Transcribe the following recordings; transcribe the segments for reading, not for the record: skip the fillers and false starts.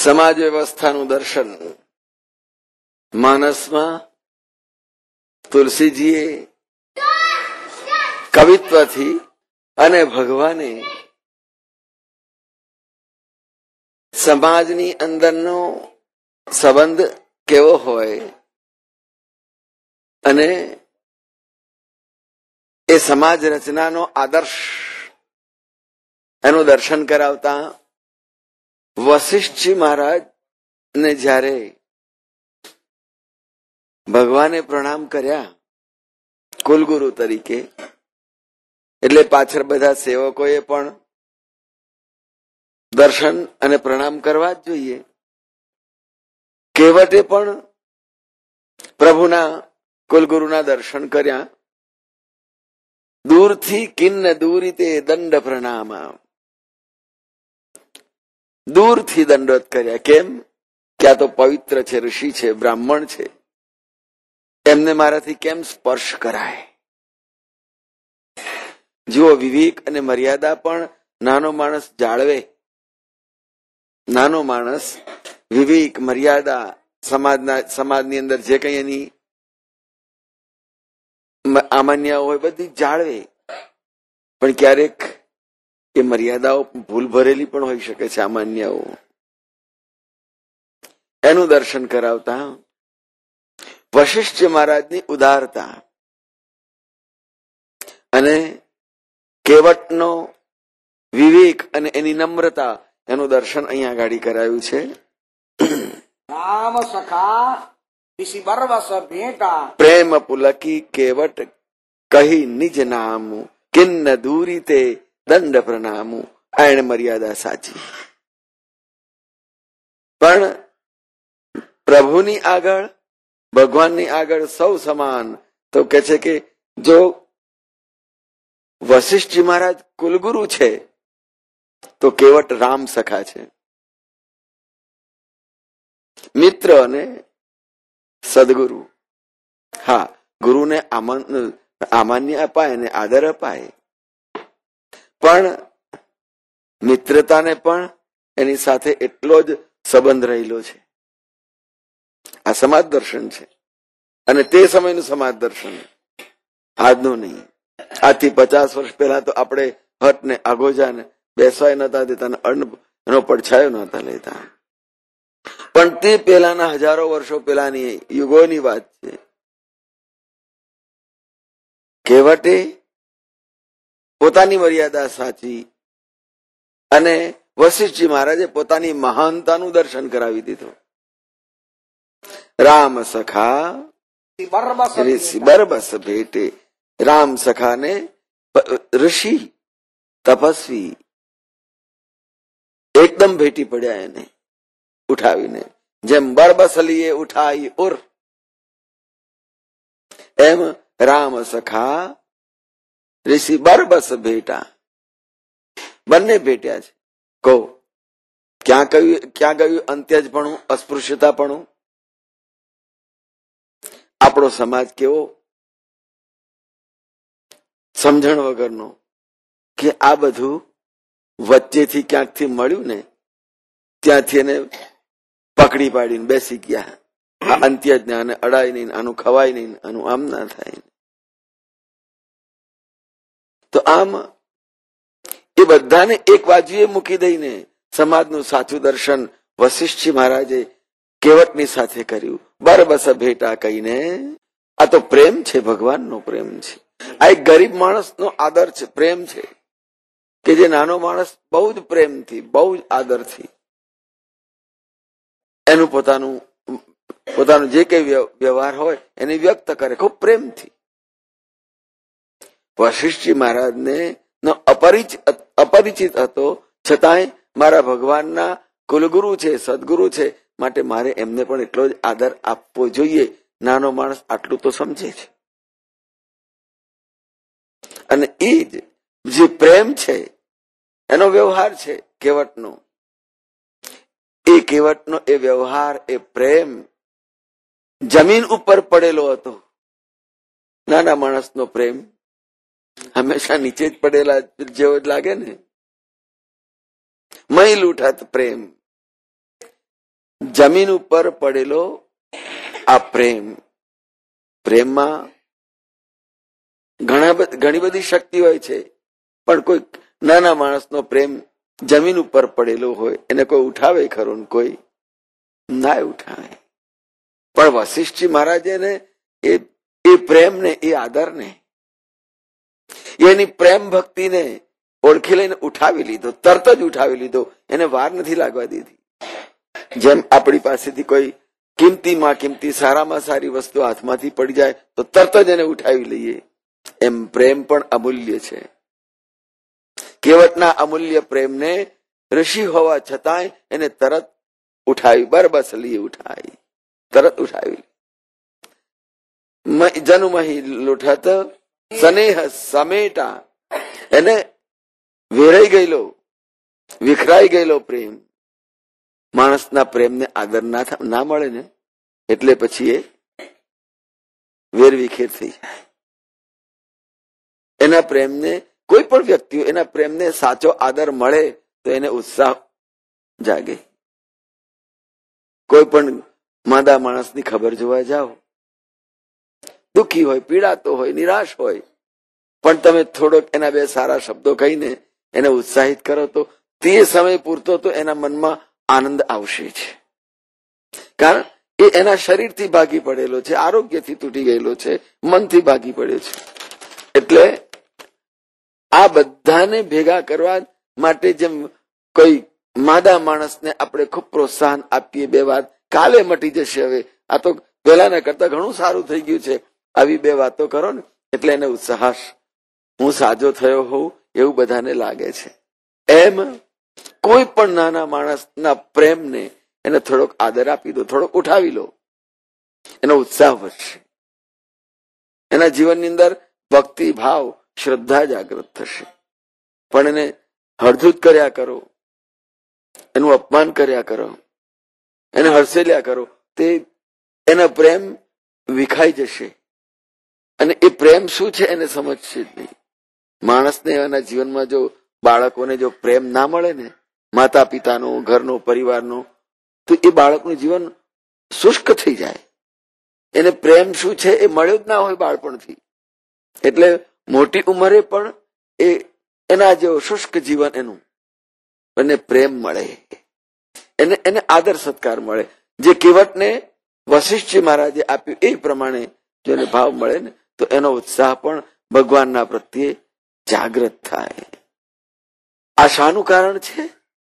સમાજ વ્યવસ્થાનું દર્શન માનસમાં તુલસીજીએ કવિત્વથી અને ભગવાને સમાજની અંદરનો સંબંધ કેવો હોય અને એ સમાજ રચનાનો આદર્શ એનું દર્શન કરાવતા વશિષ્ઠજી મહારાજ ને જ્યારે ભગવાને પ્રણામ કર્યા કુલગુરુ તરીકે, એટલે પાછળ બધા સેવકોએ પણ દર્શન અને પ્રણામ કરવા જ જોઈએ. કેવટે પણ પ્રભુના કુલગુરુના દર્શન કર્યા. દૂરથી કિન્ન દૂરીતે દંડ પ્રણામ, દૂરથી દંડવત કર્યા. કેમ? કે આ તો પવિત્ર છે, ઋષિ છે, બ્રાહ્મણ છે, એમને મારાથી કેમ સ્પર્શ કરાય. જુઓ, વિવેક અને મર્યાદા પણ નાનો માણસ જાળવે. નાનો માણસ વિવેક મર્યાદા સમાજની અંદર જે કઈ એની આમાન્યાઓ હોય બધી જાળવે. પણ ક્યારેક એ મર્યાદાઓ ભૂલ ભરેલી પણ હોઈ શકે છે. આમાન્યાઓ એનું દર્શન કરાવતા વશિષ્ઠ મહારાજની ઉદારતા અને કેવટનો વિવેક અને એની નમ્રતા એનું દર્શન અહીંયા આગળ કરાયું છે. રામ સખા ઋષિ બરવસ ભેટા, પ્રેમ પુલકી કેવટ કહી નિજ નામ, કિન્ન દૂરી તે દંડ પ્રણામુ. એણ મર્યાદા સાચી. પણ પ્રભુની આગળ, ભગવાનની આગળ સૌ સમાન. તો કે છે કે જો વશિષ્ઠજી મહારાજ કુલગુરુ છે તો કેવટ રામ સખા છે, મિત્ર અને સદગુરુ. હા, ગુરુને આમાન્ય અપાય ને આદર અપાય, પણ મિત્રતાને પણ એની સાથે એટલો જ સંબંધ રહેલો છે. આ સમાજ દર્શન છે અને તે સમયનું સમાજ દર્શન, આજનું નહીં. આજથી 50 વર્ષ પહેલા તો આપણે હટ ને આગોજાને બેસવાય નતા દેતા, એનો પડછાયો નતા લેતા. પણ તે પહેલાના હજારો વર્ષો પહેલાની યુગોની વાત છે. કેવટે પોતાની મર્યાદા સાચી અને વશિષ્ઠજી મહારાજે પોતાની મહાનતાનું દર્શન કરાવી દીધું. રામ સખા ઋષિ બરબસ ભેટે. રામ સખાને ઋષિ તપસ્વી એકદમ ભેટી પડ્યા એને ઉઠાવીને. જેમ બરબસલીએ ઉઠાઈ ઉર, એમ રામ સખા ઋષિ બરબસ ભેટા. બંને ભેટ્યા છે. કહો, ક્યાં ગયું અંત્યજપણું, અસ્પૃશ્યતાપણું? આપણો સમાજ કેવો સમજણ વગરનો, કે આ બધું વચ્ચેથી ક્યાંકથી મળ્યું ને ત્યાંથી એને પકડી પાડીને બેસી ગયા. આ અંત્યજ ને આને અડાય નહીં, આનું ખવાય નહીં, આનું આમ ના થાય. તો આમ એ બધાને એક બાજુએ મૂકી દઈને સમાજનું સાચું દર્શન વશિષ્ઠજી મહારાજે કેવટની સાથે કર્યું. બરબસ ભેટા કહીને. આ તો પ્રેમ છે, ભગવાનનો પ્રેમ છે. આ એક ગરીબ માણસનો આદર છે, પ્રેમ છે, કે જે નાનો માણસ બહુ જ પ્રેમથી, બહુ જ આદરથી એનું પોતાનું જે કઈ વ્યવહાર હોય એને વ્યક્ત કરે, ખૂબ પ્રેમથી. વશિષ્ઠજી મહારાજને અપરિચિત હતો, છતાંય મારા ભગવાનના કુલગુરુ છે, સદગુરુ છે, માટે મારે એમને પણ એટલો જ આદર આપવો જોઈએ. નાનો માણસ આટલું તો સમજે છે. અને એ જ જે પ્રેમ છે એનો વ્યવહાર છે કેવટનો. એ કેવટનો એ વ્યવહાર, એ પ્રેમ જમીન ઉપર પડેલો હતો. નાના માણસનો પ્રેમ હંમેશા નીચે જ પડેલા જેવો જ લાગે ને. મૈલ ઉઠત પ્રેમ, જમીન ઉપર પડેલો આ પ્રેમમાં ઘણી બધી શક્તિ હોય છે, પણ કોઈ નાના માણસનો પ્રેમ જમીન ઉપર પડેલો હોય એને કોઈ ઉઠાવે ખરો ને કોઈ ના ઉઠાવે. પણ વશિષ્ઠજી મહારાજે એ પ્રેમને, એ આદરને, એની પ્રેમ ભક્તિને ઓળખી લઈને ઉઠાવી લીધો, તરત જ ઉઠાવી લીધો, એને વાર નથી લાગવા દીધી. જેમ આપણી પાસેથી કોઈ કિંમતીમાં કિંમતી, સારામાં સારી વસ્તુ હાથમાંથી પડી જાય તો તરત જ એને ઉઠાવી લઈએ, એમ પ્રેમ પણ અમૂલ્ય છે. કેવટના અમૂલ્ય પ્રેમને ઋષિ હોવા છતાંય એને તરત ઉઠાવી, બરબસ લીએ ઉઠાવી, તરત ઉઠાવી. જનુમહી લુઠત સ્નેહ સમેટા, એને વેરાઈ ગયેલો, વિખરાઈ ગયેલો પ્રેમ. માણસના પ્રેમને આદર ના મળે ને એટલે પછી એ વેરવિખેર થઈ જાય. એના પ્રેમને, કોઈ પણ વ્યક્તિઓ એના પ્રેમને સાચો આદર મળે તો એને ઉત્સાહ જાગે. કોઈ પણ માંદા માણસની ખબર જોવા જાઓ, દુઃખી હોય, પીડાતો હોય, નિરાશ હોય, પણ તમે થોડોક એના બે સારા શબ્દો કહીને એને ઉત્સાહિત કરો તો તે સમય પૂરતો તો એના મનમાં આનંદ આવશે જ. કારણ એ એના શરીરથી ભાગી પડેલો છે, આરોગ્યથી તૂટી ગયેલો છે, મનથી ભાગી પડ્યો છે. એટલે આ બધાને ભેગા કરવા માટે જેમ કોઈ માદા માણસને આપણે ખૂબ પ્રોત્સાહન આપીએ, બે વાત કાલે મટી જશે, હવે આ તો પહેલાના કરતા ઘણું સારું થઈ ગયું છે, આવી બે વાતો કરો ને એટલે એને ઉત્સાહ, હું સાજો થયો હોઉં એવું બધાને લાગે છે. એમ કોઈ પણ નાના માણસના પ્રેમને એને થોડોક આદર આપી દો, થોડોક ઉઠાવી લો, એનો ઉત્સાહ વધશે. એના જીવનની અંદર ભક્તિ ભાવ, શ્રદ્ધા જાગૃત થશે. પણ એને હળધૂત કર્યા કરો, એનું અપમાન કર્યા કરો, એને હર્ષેલ્યા કરો, તે એનો પ્રેમ વિખાઈ જશે અને એ પ્રેમ શું છે એને સમજશે જ નહીં. માણસને એના જીવનમાં જો બાળકોને જો પ્રેમ ના મળે ને, માતા પિતાનો, ઘરનો, પરિવારનો, તો એ બાળકનું જીવન શુષ્ક થઈ જાય. એને પ્રેમ શું છે એ મળ્યો જ ના હોય બાળપણથી, એટલે મોટી ઉંમરે પણ એના જેવો શુષ્ક જીવન એનું. એને પ્રેમ મળે, એને આદર સત્કાર મળે. જે કેવટને વશિષ્ઠજી મહારાજે આપ્યું એ પ્રમાણે જો એને ભાવ મળે ને તો એનો ઉત્સાહ પણ ભગવાનના પ્રત્યે જાગૃત થાય. આ શાનું કારણ છે?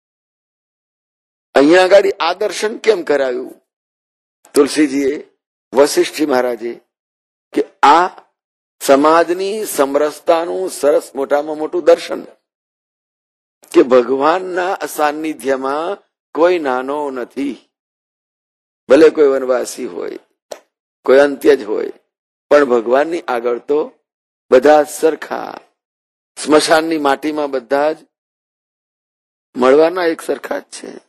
અહીંયા આગળ આ દર્શન કેમ કરાવ્યું તુલસીજીએ, વશિષ્ઠજી મહારાજે? કે આ સમાજની સમરસતાનું સરસ મોટામાં મોટું દર્શન, કે ભગવાનના સાનિધ્યમાં કોઈ નાનો નથી. ભલે કોઈ વનવાસી હોય, કોઈ અંત્યજ હોય, પણ ભગવાનની આગળ તો બધા જ સરખા. સ્મશાનની માટીમાં બધા જ મળવાના એક સરખા જ છે.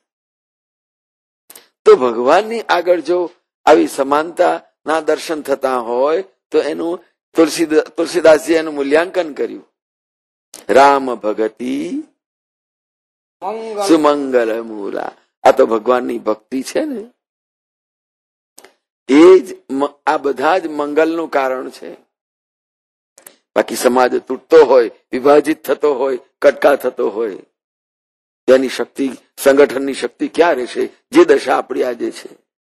તો ભગવાનની આગળ જો આવી સમાનતા ના દર્શન થતા હોય તો એનું તુલસીદાસજી એનું મૂલ્યાંકન કર્યું. રામ ભગતી સુમંગલ મૂલા, આ તો ભગવાનની ભક્તિ છે ને, એ જ આ બધા જ મંગલનું કારણ છે. બાકી સમાજ તૂટતો હોય, વિભાજિત થતો હોય, કટકા થતો હોય, તેની શક્તિ, સંગઠનની શક્તિ ક્યાં રહેશે? જે દશા આપણી આજે છે,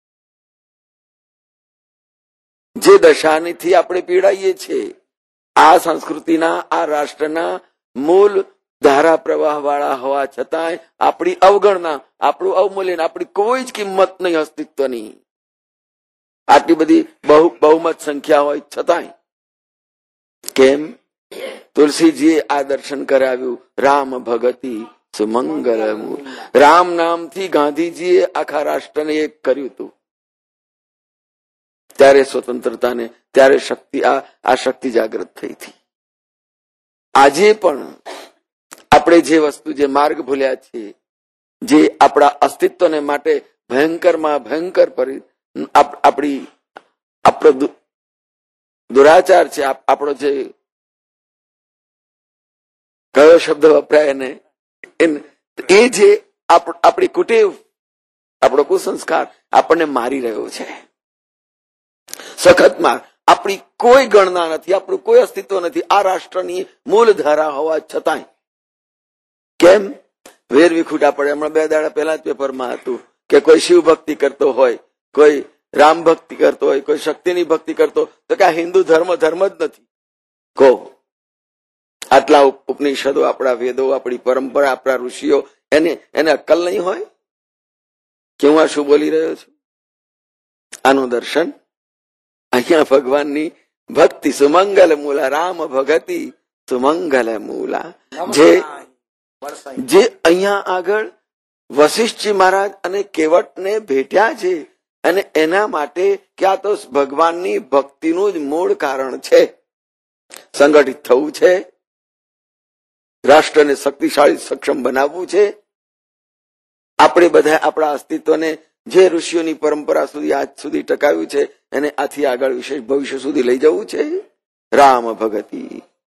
જે દશાથી આપણે પીડાઈએ છીએ, આ સંસ્કૃતિના, આ રાષ્ટ્રના મૂળ ધારા પ્રવાહ વાળા હોવા છતાંય આપણી અવગણના, આપણું અવમૂલ્યન, આપણી કોઈ જ કિંમત નહીં અસ્તિત્વની. આટલી બધી બહુમત સંખ્યા હોય છતાંય. કેમ? તુલસીજીએ આ દર્શન કરાવ્યું. રામ ભગતી સુમંગલ મૂલ. રામ નામથી ગાંધીજીએ આખા રાષ્ટ્રને એક કર્યું હતું. ત્યારે સ્વતંત્રતાને, ત્યારે શક્તિ, આ શક્તિ જાગૃત થઈ હતી. આજે પણ આપણે જે વસ્તુ, જે માર્ગ ભૂલ્યા છીએ, જે આપણા અસ્તિત્વને માટે ભયંકરમાં ભયંકર આપણો દુરાચાર છે, આપણો જે કયો શબ્દ વપરાય ને, એ જે આપણી કુટેવ, આપણો કુસંસ્કાર આપણને મારી રહ્યો છે. સખતમાં આપણી કોઈ ગણના નથી, આપણું કોઈ અસ્તિત્વ નથી આ રાષ્ટ્રની મૂળ ધારા હોવા છતાંય. કેમ વેર વિખૂટા પડે? હમણાં 2 દાડા પહેલા જ પેપરમાં હતું કે કોઈ શિવ ભક્તિ કરતો હોય, કોઈ રામ ભક્તિ કરતો હોય, કોઈ શક્તિની ભક્તિ કરતો, તો કે આ હિન્દુ ધર્મ જ નથી. કહો, આટલા ઉપનિષદો, આપણા વેદો, આપણી પરંપરા, આપણા ઋષિઓ, એને અક્કલ નહીં હોય કે હું આ શું બોલી રહ્યો છું? આનું દર્શન અહીંયા ભગવાનની ભક્તિ સુમંગલ મૂલા, રામ ભગતિ સુમંગલ મૂલા, જે અહીંયા આગળ વશિષ્ઠજી મહારાજ અને કેવટને ભેટ્યા છે, અને એના માટે ક્યાં તો ભગવાનની ભક્તિનું જ મૂળ કારણ છે. સંગઠિત થવું છે, રાષ્ટ્રને શક્તિશાળી સક્ષમ બનાવવું છે. આપણે બધા આપણા અસ્તિત્વને જે ઋષિઓની પરંપરા સુધી આજ સુધી ટકાવ્યું છે એને આથી આગળ વિશેષ ભવિષ્ય સુધી લઈ જવું છે. રામ ભગતિ,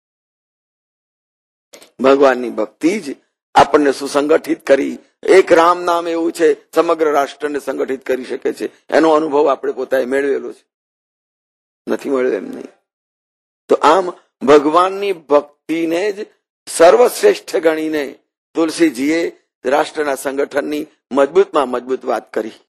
ભગવાનની ભક્તિ જ આપણને સુસંગઠિત કરી. એક રામ નામ એવું છે સમગ્ર રાષ્ટ્રને સંગઠિત કરી શકે છે. એનો અનુભવ આપણે પોતાએ મેળવેલો છે, નથી મળ્યો એમ નહીં. તો આમ ભગવાનની ભક્તિને જ સર્વશ્રેષ્ઠ ગણીને તુલસીજીએ રાષ્ટ્રના સંગઠનની મજબૂતમાં મજબૂત વાત કરી.